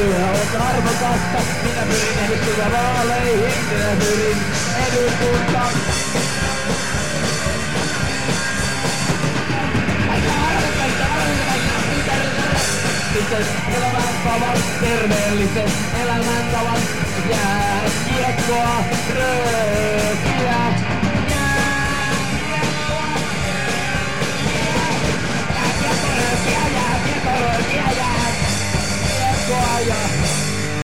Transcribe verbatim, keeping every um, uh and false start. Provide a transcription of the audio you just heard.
Työ on arvokasta, minä pyrin eduskunta vaaleihin, minä pyrin eduskunta. Elämäntavat, terveelliset elämäntavat, jää kiekkoa röö.